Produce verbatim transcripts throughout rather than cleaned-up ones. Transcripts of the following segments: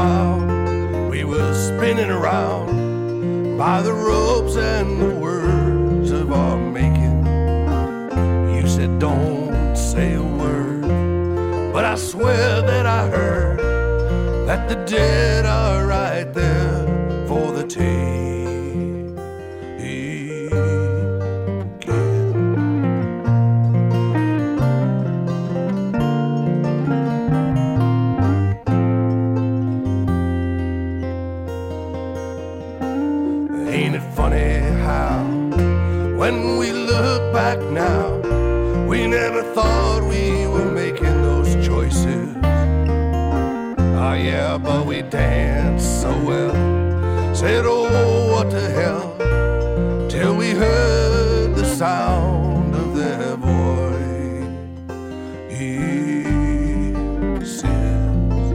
while we were spinning around by the ropes and the words of our making. You said don't say a word, but I swear that I heard that the dead are right there for the taking. Ain't it funny how when we look back now, we never thought we were making those choices. Ah, yeah, but we danced so well, said, oh, what the hell, till we heard the sound of their voice. He says,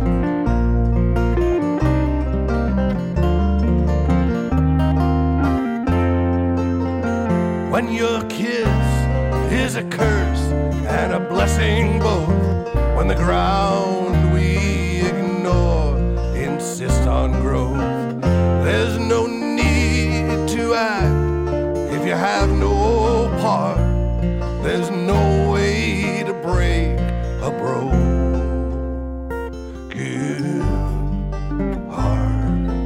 when your kiss is a curse and a blessing both, when the ground we ignore insists on growth, there's no need to act if you have no part. There's no way to break a broken heart.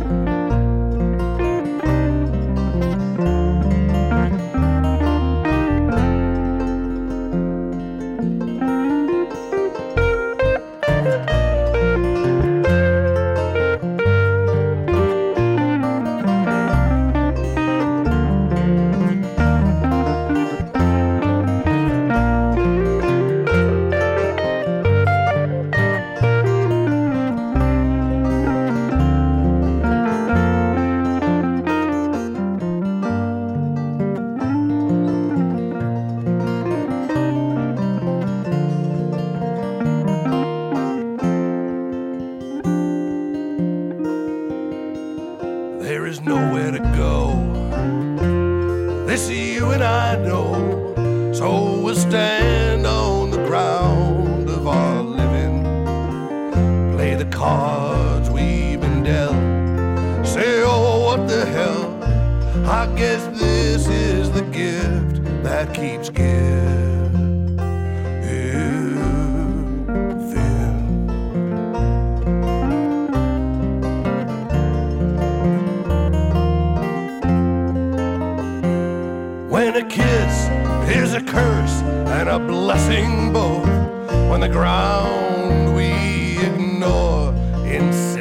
There is nowhere to go, this you and I know, so we'll stand on the ground of our living, play the cards we've been dealt, say, oh, what the hell, I guess this is the gift that keeps giving. When a kiss is a curse and a blessing both, when the ground we ignore insists